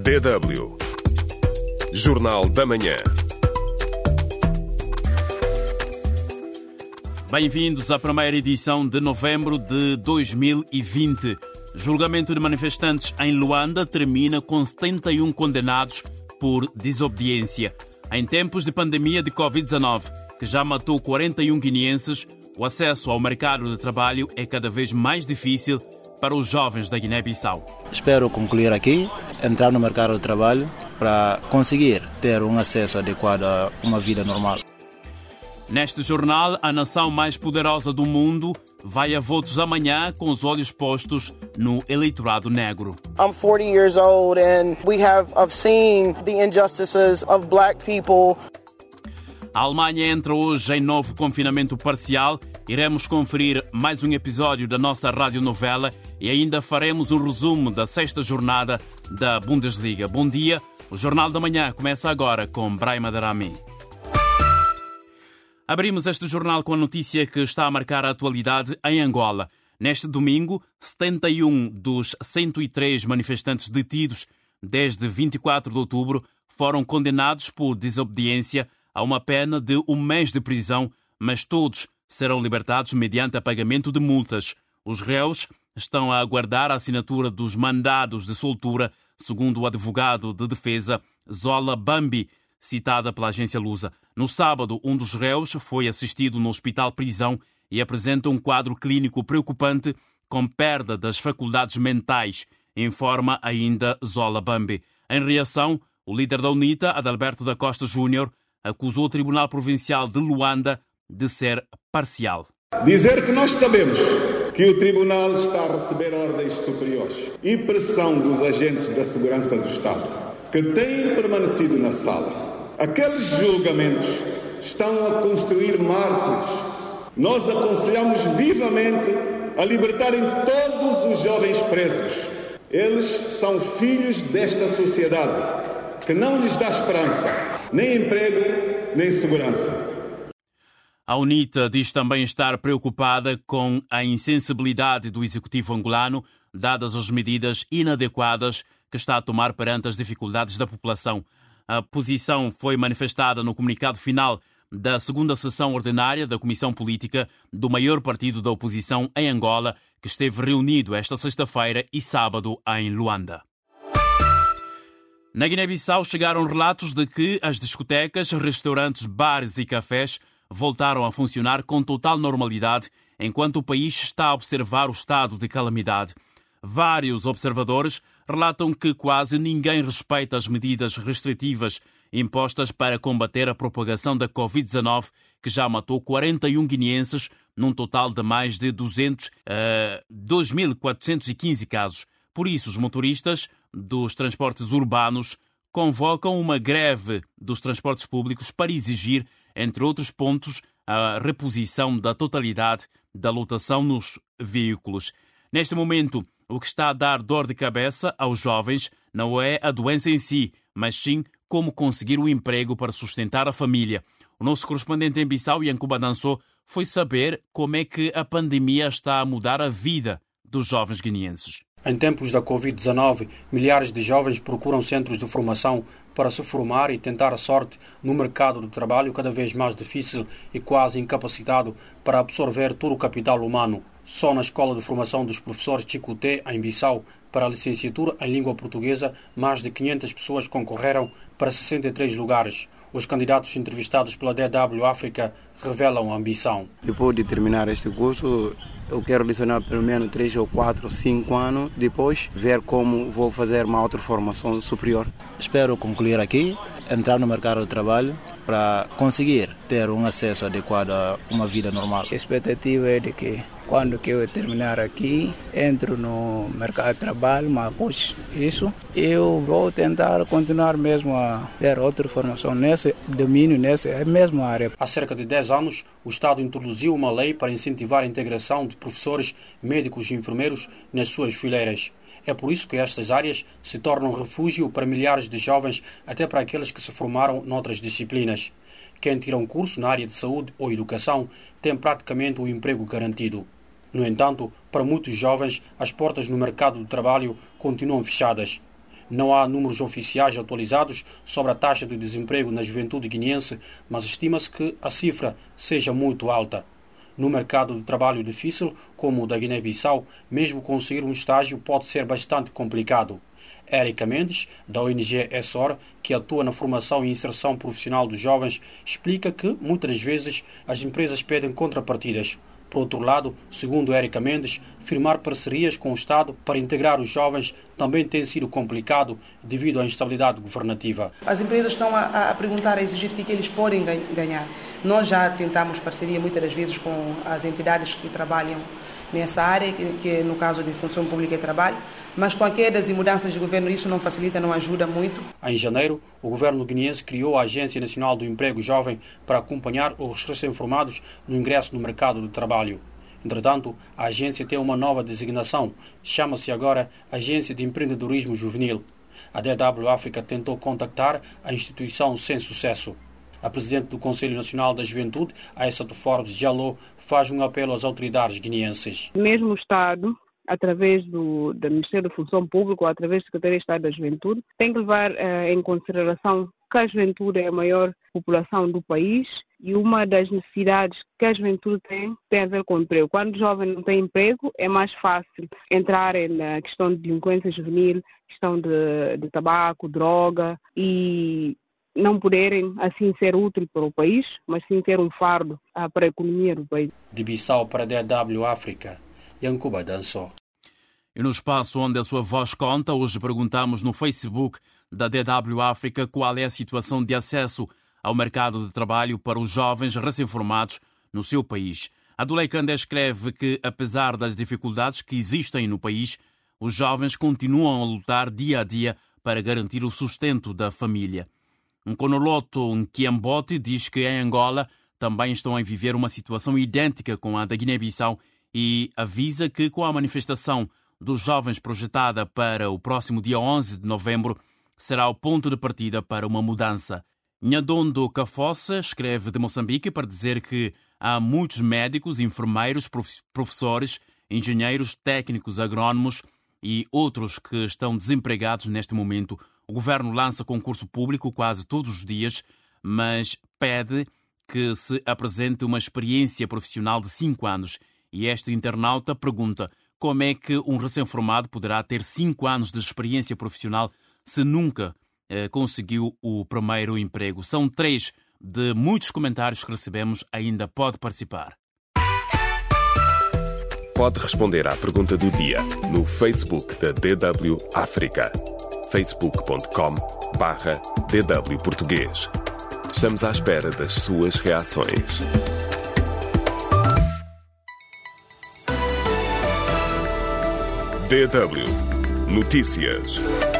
DW Jornal da Manhã. Bem-vindos à primeira edição de novembro de 2020. Julgamento de manifestantes em Luanda termina com 71 condenados por desobediência. Em tempos de pandemia de Covid-19, que já matou 41 guineenses, o acesso ao mercado de trabalho é cada vez mais difícil para os jovens da Guiné-Bissau. Espero concluir aqui, entrar no mercado de trabalho para conseguir ter um acesso adequado a uma vida normal. Neste jornal, a nação mais poderosa do mundo vai a votos amanhã com os olhos postos no eleitorado negro. I'm 40 years old and I've seen the injustices of black people. A Alemanha entra hoje em novo confinamento parcial. Iremos conferir mais um episódio da nossa radionovela e ainda faremos um resumo da sexta jornada da Bundesliga. Bom dia, o Jornal da Manhã começa agora com Brahima Darami. Abrimos este jornal com a notícia que está a marcar a atualidade em Angola. Neste domingo, 71 dos 103 manifestantes detidos desde 24 de outubro foram condenados por desobediência a uma pena de 1 mês de prisão, mas todos serão libertados mediante pagamento de multas. Os réus estão a aguardar a assinatura dos mandados de soltura, segundo o advogado de defesa Zola Bambi, citada pela agência Lusa. No sábado, um dos réus foi assistido no hospital-prisão e apresenta um quadro clínico preocupante com perda das faculdades mentais, informa ainda Zola Bambi. Em reação, o líder da UNITA, Adalberto da Costa Júnior, acusou o Tribunal Provincial de Luanda de ser parcial. Dizer que nós sabemos que o Tribunal está a receber ordens superiores e pressão dos agentes da segurança do Estado, que têm permanecido na sala. Aqueles julgamentos estão a construir mártires. Nós aconselhamos vivamente a libertarem todos os jovens presos. Eles são filhos desta sociedade, que não lhes dá esperança, nem emprego, nem segurança. A UNITA diz também estar preocupada com a insensibilidade do executivo angolano, dadas as medidas inadequadas que está a tomar perante as dificuldades da população. A posição foi manifestada no comunicado final da segunda sessão ordinária da Comissão Política do maior partido da oposição em Angola, que esteve reunido esta sexta-feira e sábado em Luanda. Na Guiné-Bissau chegaram relatos de que as discotecas, restaurantes, bares e cafés voltaram a funcionar com total normalidade, enquanto o país está a observar o estado de calamidade. Vários observadores relatam que quase ninguém respeita as medidas restritivas impostas para combater a propagação da Covid-19, que já matou 41 guineenses, num total de mais de 2.415 casos. Por isso, os motoristas dos transportes urbanos convocam uma greve dos transportes públicos para exigir, entre outros pontos, a reposição da totalidade da lotação nos veículos. Neste momento, o que está a dar dor de cabeça aos jovens não é a doença em si, mas sim como conseguir um emprego para sustentar a família. O nosso correspondente em Bissau, Yankuba Dançou, foi saber como é que a pandemia está a mudar a vida dos jovens guineenses. Em tempos da Covid-19, milhares de jovens procuram centros de formação para se formar e tentar a sorte no mercado do trabalho cada vez mais difícil e quase incapacitado para absorver todo o capital humano. Só na Escola de Formação dos Professores Chicoté, em Bissau, para a licenciatura em língua portuguesa, mais de 500 pessoas concorreram para 63 lugares. Os candidatos entrevistados pela DW África revelam a ambição. Depois de terminar este curso, eu quero lecionar pelo menos 3 ou 4, 5 anos, depois ver como vou fazer uma outra formação superior. Espero concluir aqui, entrar no mercado de trabalho para conseguir ter um acesso adequado a uma vida normal. A expectativa é de que quando que eu terminar aqui, entro no mercado de trabalho, mas após isso, eu vou tentar continuar mesmo a ter outra formação nesse domínio, nessa mesma área. Há cerca de 10 anos, o Estado introduziu uma lei para incentivar a integração de professores, médicos e enfermeiros nas suas fileiras. É por isso que estas áreas se tornam refúgio para milhares de jovens, até para aqueles que se formaram noutras disciplinas. Quem tira um curso na área de saúde ou educação tem praticamente o emprego garantido. No entanto, para muitos jovens, as portas no mercado de trabalho continuam fechadas. Não há números oficiais atualizados sobre a taxa de desemprego na juventude guineense, mas estima-se que a cifra seja muito alta. No mercado de trabalho difícil, como o da Guiné-Bissau, mesmo conseguir um estágio pode ser bastante complicado. Érica Mendes, da ONG ESSOR, que atua na formação e inserção profissional dos jovens, explica que, muitas vezes, as empresas pedem contrapartidas. Por outro lado, segundo Érica Mendes, firmar parcerias com o Estado para integrar os jovens também tem sido complicado devido à instabilidade governativa. As empresas estão a perguntar, a exigir o que eles podem ganhar. Nós já tentamos parceria muitas das vezes com as entidades que trabalham nessa área, que no caso de função pública e trabalho, mas com quedas e mudanças de governo isso não facilita, não ajuda muito. Em janeiro, o governo guineense criou a Agência Nacional do Emprego Jovem para acompanhar os recém-formados no ingresso no mercado de trabalho. Entretanto, a agência tem uma nova designação, chama-se agora Agência de Empreendedorismo Juvenil. A DW África tentou contactar a instituição sem sucesso. A presidente do Conselho Nacional da Juventude, Aissata Forbes Diallo, faz um apelo às autoridades guineenses. Mesmo o Estado, através do Ministério da Função Pública ou através da Secretaria de Estado da Juventude, tem que levar em consideração que a juventude é a maior população do país e uma das necessidades que a juventude tem a ver com o emprego. Quando o jovem não tem emprego, é mais fácil entrar na questão de delinquência juvenil, questão de tabaco, droga e não poderem assim ser úteis para o país, mas sim ter um fardo para a economia do país. De Bissau para a DW África, Yankuba Danço. E no espaço onde a sua voz conta, hoje perguntamos no Facebook da DW África qual é a situação de acesso ao mercado de trabalho para os jovens recém-formados no seu país. Adulei Candé escreve que, apesar das dificuldades que existem no país, os jovens continuam a lutar dia a dia para garantir o sustento da família. Nkonoloto Nkiambote diz que em Angola também estão a viver uma situação idêntica com a da Guiné-Bissau e avisa que com a manifestação dos jovens projetada para o próximo dia 11 de novembro será o ponto de partida para uma mudança. Nhadondo Cafossa escreve de Moçambique para dizer que há muitos médicos, enfermeiros, professores, engenheiros, técnicos, agrónomos e outros que estão desempregados neste momento. O governo lança concurso público quase todos os dias, mas pede que se apresente uma experiência profissional de 5 anos. E este internauta pergunta como é que um recém-formado poderá ter 5 anos de experiência profissional se nunca conseguiu o primeiro emprego. São 3 de muitos comentários que recebemos. Ainda pode participar. Pode responder à pergunta do dia no Facebook da DW África. facebook.com/DW Português. Estamos à espera das suas reações. DW Notícias.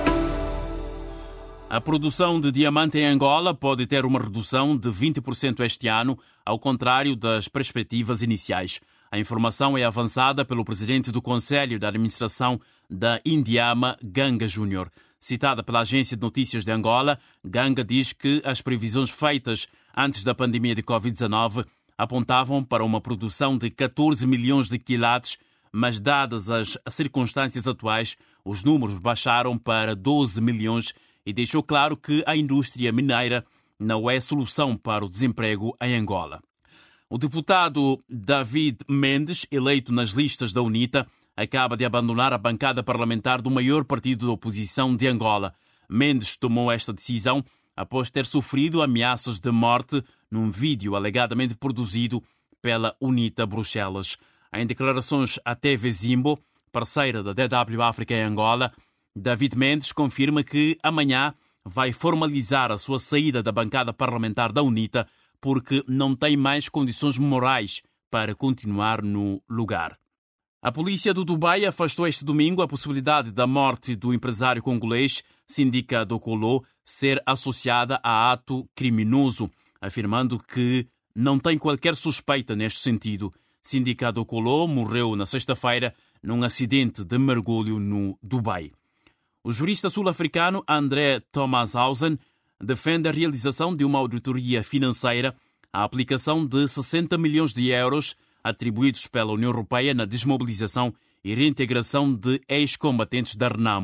A produção de diamante em Angola pode ter uma redução de 20% este ano, ao contrário das perspectivas iniciais. A informação é avançada pelo presidente do Conselho de Administração da Indiama, Ganga Júnior. Citada pela Agência de Notícias de Angola, Ganga diz que as previsões feitas antes da pandemia de Covid-19 apontavam para uma produção de 14 milhões de quilates, mas dadas as circunstâncias atuais, os números baixaram para 12 milhões e deixou claro que a indústria mineira não é solução para o desemprego em Angola. O deputado David Mendes, eleito nas listas da UNITA, acaba de abandonar a bancada parlamentar do maior partido da oposição de Angola. Mendes tomou esta decisão após ter sofrido ameaças de morte num vídeo alegadamente produzido pela UNITA Bruxelas. Em declarações à TV Zimbo, parceira da DW África em Angola, David Mendes confirma que amanhã vai formalizar a sua saída da bancada parlamentar da UNITA porque não tem mais condições morais para continuar no lugar. A polícia do Dubai afastou este domingo a possibilidade da morte do empresário congolês Sindika Dokolo ser associada a ato criminoso, afirmando que não tem qualquer suspeita neste sentido. Sindika Dokolo morreu na sexta-feira num acidente de mergulho no Dubai. O jurista sul-africano André Thomasshausen defende a realização de uma auditoria financeira à aplicação de 60 milhões de euros atribuídos pela União Europeia na desmobilização e reintegração de ex-combatentes da Renamo.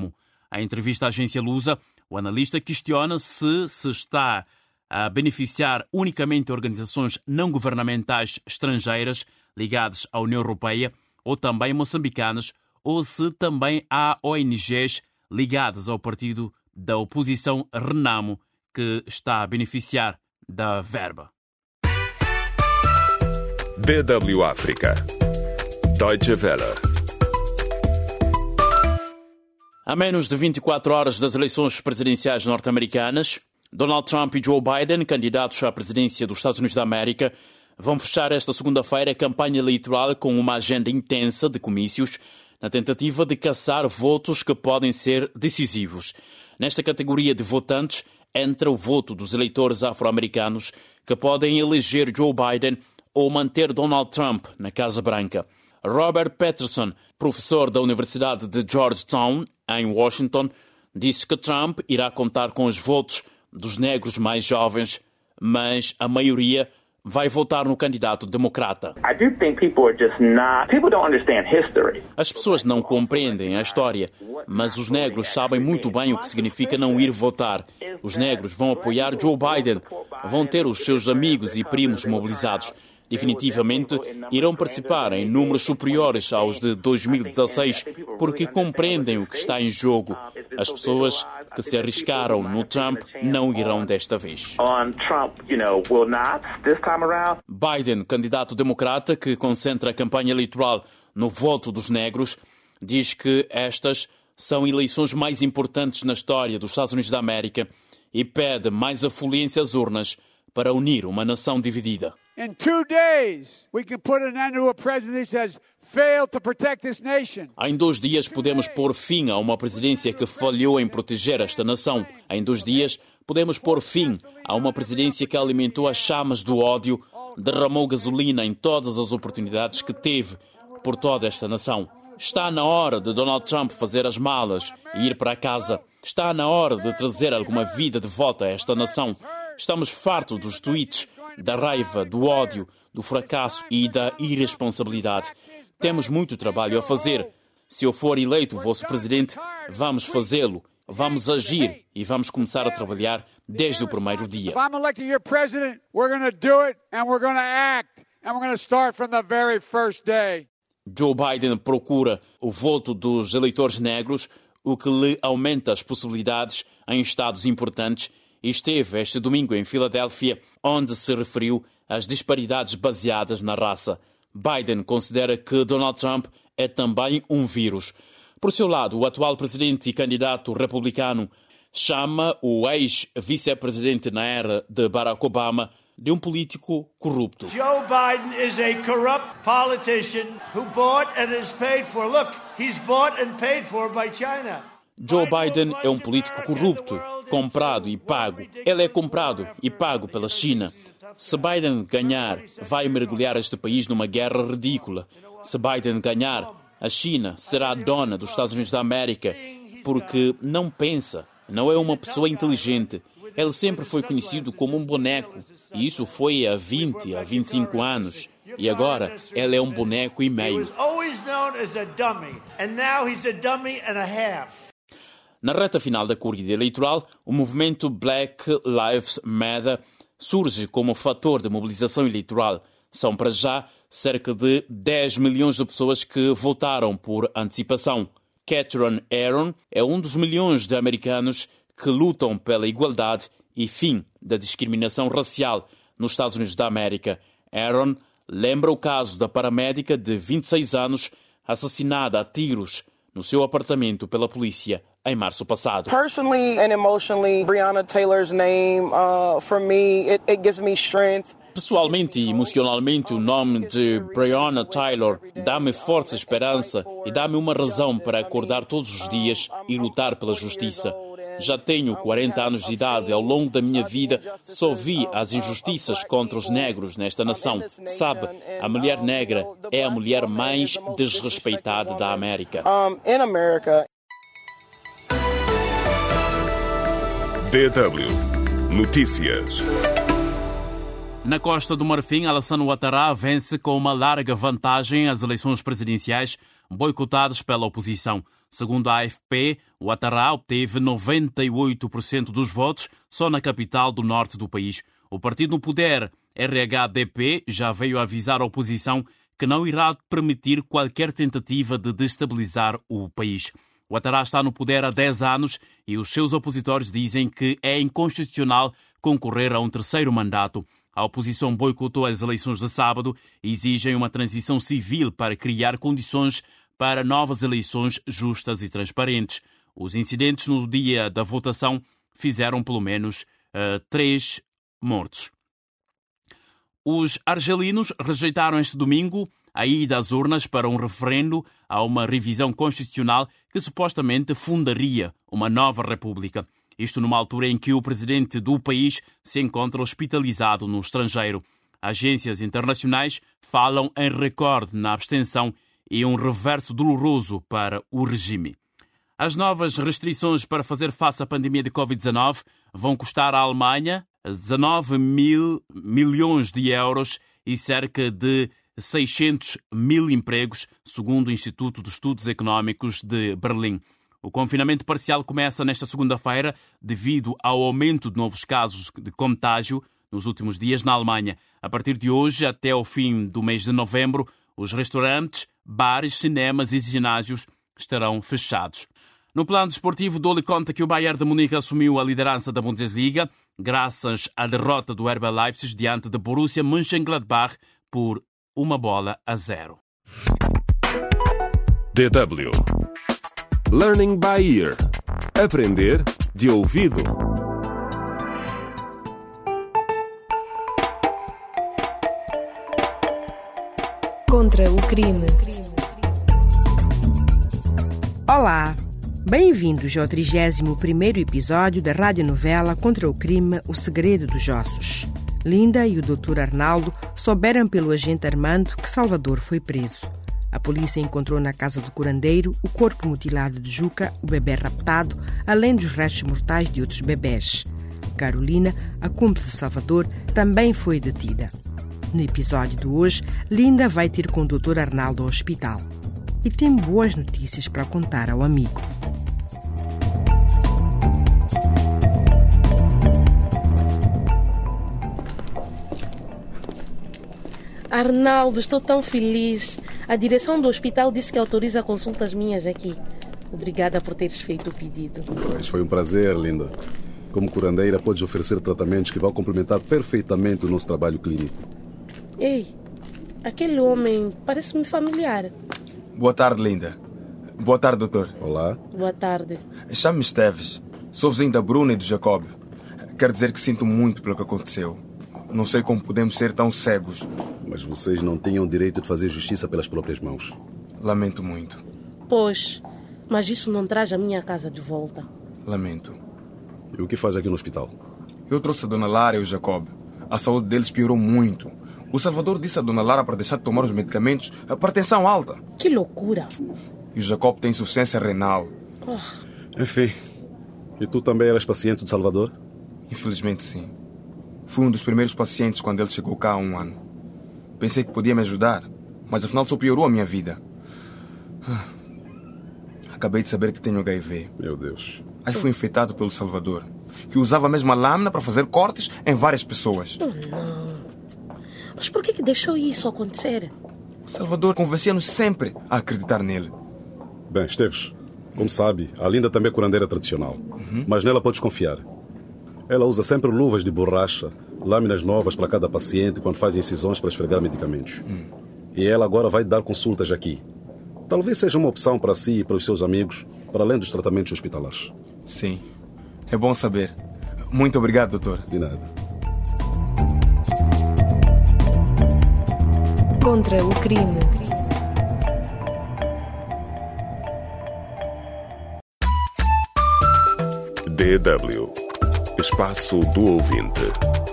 Em entrevista à agência Lusa, o analista questiona se está a beneficiar unicamente organizações não governamentais estrangeiras ligadas à União Europeia ou também moçambicanas, ou se também há ONGs ligadas ao partido da oposição Renamo que está a beneficiar da verba. DW África. Deutsche Welle. A menos de 24 horas das eleições presidenciais norte-americanas, Donald Trump e Joe Biden, candidatos à presidência dos Estados Unidos da América, vão fechar esta segunda-feira a campanha eleitoral com uma agenda intensa de comícios, na tentativa de caçar votos que podem ser decisivos. Nesta categoria de votantes entra o voto dos eleitores afro-americanos que podem eleger Joe Biden ou manter Donald Trump na Casa Branca. Robert Patterson, professor da Universidade de Georgetown, em Washington, disse que Trump irá contar com os votos dos negros mais jovens, mas a maioria vai votar no candidato democrata. As pessoas não compreendem a história, mas os negros sabem muito bem o que significa não ir votar. Os negros vão apoiar Joe Biden, vão ter os seus amigos e primos mobilizados. Definitivamente irão participar em números superiores aos de 2016, porque compreendem o que está em jogo. As pessoas que se arriscaram no Trump não irão desta vez. Biden, candidato democrata que concentra a campanha eleitoral no voto dos negros, diz que estas são eleições mais importantes na história dos Estados Unidos da América e pede mais afluência às urnas para unir uma nação dividida. In 2 days, we can put an end to a president that has failed to protect this nation. Em 2 dias podemos pôr fim a uma presidência que falhou em proteger esta nação. Em 2 dias podemos pôr fim a uma presidência que alimentou as chamas do ódio, derramou gasolina em todas as oportunidades que teve por toda esta nação. Está na hora de Donald Trump fazer as malas e ir para casa. Está na hora de trazer alguma vida de volta a esta nação. Estamos fartos dos tweets, da raiva, do ódio, do fracasso e da irresponsabilidade. Temos muito trabalho a fazer. Se eu for eleito vosso presidente, vamos fazê-lo, vamos agir e vamos começar a trabalhar desde o primeiro dia. Joe Biden procura o voto dos eleitores negros, o que lhe aumenta as possibilidades em estados importantes, e esteve este domingo em Filadélfia, onde se referiu às disparidades baseadas na raça. Biden considera que Donald Trump é também um vírus. Por seu lado, o atual presidente e candidato republicano chama o ex-vice-presidente na era de Barack Obama de um político corrupto. Joe Biden is a corrupt politician who bought and is paid for. Look, he's bought and paid for by China. Joe Biden é um político corrupto, comprado e pago. Ele é comprado e pago pela China. Se Biden ganhar, vai mergulhar este país numa guerra ridícula. Se Biden ganhar, a China será a dona dos Estados Unidos da América, porque não pensa, não é uma pessoa inteligente. Ele sempre foi conhecido como um boneco, e isso foi há 20, há 25 anos. E agora, ele é um boneco e meio. Na reta final da corrida eleitoral, o movimento Black Lives Matter surge como fator de mobilização eleitoral. São, para já, cerca de 10 milhões de pessoas que votaram por antecipação. Catherine Aaron é um dos milhões de americanos que lutam pela igualdade e fim da discriminação racial nos Estados Unidos da América. Aaron lembra o caso da paramédica de 26 anos assassinada a tiros no seu apartamento pela polícia em março passado. Personally and emotionally, Breonna Taylor's name, for me, it gives me strength. Pessoalmente e emocionalmente, o nome de Breonna Taylor dá-me força, esperança e dá-me uma razão para acordar todos os dias e lutar pela justiça. Já tenho 40 anos de idade. Ao longo da minha vida, só vi as injustiças contra os negros nesta nação. Sabe, a mulher negra é a mulher mais desrespeitada da América. DW Notícias. Na Costa do Marfim, Alassane Ouattara vence com uma larga vantagem as eleições presidenciais boicotadas pela oposição. Segundo a AFP, Ouattara obteve 98% dos votos só na capital do norte do país. O partido no poder, RHDP, já veio avisar a oposição que não irá permitir qualquer tentativa de destabilizar o país. Ouattara está no poder há 10 anos e os seus opositores dizem que é inconstitucional concorrer a um terceiro mandato. A oposição boicotou as eleições de sábado e exigem uma transição civil para criar condições para novas eleições justas e transparentes. Os incidentes no dia da votação fizeram pelo menos 3 mortos. Os argelinos rejeitaram este domingo a ida às urnas para um referendo a uma revisão constitucional que supostamente fundaria uma nova república. Isto numa altura em que o presidente do país se encontra hospitalizado no estrangeiro. Agências internacionais falam em recorde na abstenção e um reverso doloroso para o regime. As novas restrições para fazer face à pandemia de Covid-19 vão custar à Alemanha 19 mil milhões de euros e cerca de 600 mil empregos, segundo o Instituto de Estudos Económicos de Berlim. O confinamento parcial começa nesta segunda-feira devido ao aumento de novos casos de contágio nos últimos dias na Alemanha. A partir de hoje, até ao fim do mês de novembro, os restaurantes, bares, cinemas e ginásios estarão fechados. No plano desportivo, dou-lhe conta que o Bayern de Munique assumiu a liderança da Bundesliga graças à derrota do RB Leipzig diante da Borussia Mönchengladbach por 1-0. DW Learning by Ear. Aprender de ouvido. Contra o crime. Olá, bem-vindos ao 31º episódio da radionovela Contra o crime, O Segredo dos Ossos. Linda e o Dr. Arnaldo souberam pelo agente Armando que Salvador foi preso. A polícia encontrou na casa do curandeiro o corpo mutilado de Juca, o bebê raptado, além dos restos mortais de outros bebés. Carolina, a cúmplice de Salvador, também foi detida. No episódio de hoje, Linda vai ter com o Dr. Arnaldo ao hospital. E tem boas notícias para contar ao amigo. Arnaldo, estou tão feliz. A direção do hospital disse que autoriza consultas minhas aqui. Obrigada por teres feito o pedido. Mas foi um prazer, Linda. Como curandeira, podes oferecer tratamentos que vão complementar perfeitamente o nosso trabalho clínico. Ei, aquele homem parece-me familiar. Boa tarde, Linda. Boa tarde, doutor. Olá. Boa tarde. Chamo-me Esteves. Sou vizinho da Bruna e do Jacob. Quero dizer que sinto muito pelo que aconteceu. Não sei como podemos ser tão cegos. Mas vocês não tinham o direito de fazer justiça pelas próprias mãos. Lamento muito. Pois, mas isso não traz a minha casa de volta. Lamento. E o que faz aqui no hospital? Eu trouxe a Dona Lara e o Jacob. A saúde deles piorou muito. O Salvador disse a Dona Lara para deixar de tomar os medicamentos para tensão alta. Que loucura! E o Jacob tem insuficiência renal. Enfim, e tu também eras paciente do Salvador? Infelizmente, sim. Fui um dos primeiros pacientes quando ele chegou cá há 1 ano. Pensei que podia me ajudar, mas afinal só piorou a minha vida. Acabei de saber que tenho HIV. Meu Deus. Aí fui infectado pelo Salvador, que usava a mesma lâmina para fazer cortes em várias pessoas. Não. Mas por que deixou isso acontecer? O Salvador convencia-nos sempre a acreditar nele. Bem, Esteves, como sabe, a Linda também é curandeira tradicional. Mas nela podes confiar. Ela usa sempre luvas de borracha, lâminas novas para cada paciente quando faz incisões para esfregar medicamentos. E ela agora vai dar consultas aqui. Talvez seja uma opção para si e para os seus amigos, para além dos tratamentos hospitalares. Sim, é bom saber. Muito obrigado, doutor. De nada. Contra o crime. DW Espaço do Ouvinte.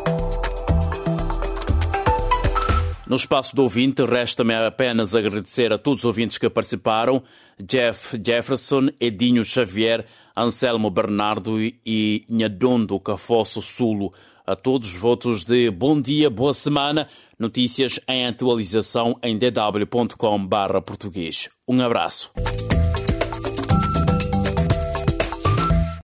No Espaço do Ouvinte, resta-me apenas agradecer a todos os ouvintes que participaram: Jeff Jefferson, Edinho Xavier, Anselmo Bernardo e Nhadondo Cafosso Sulo. a todos os votos de bom dia, boa semana. Notícias em atualização em dw.com/português. Um abraço.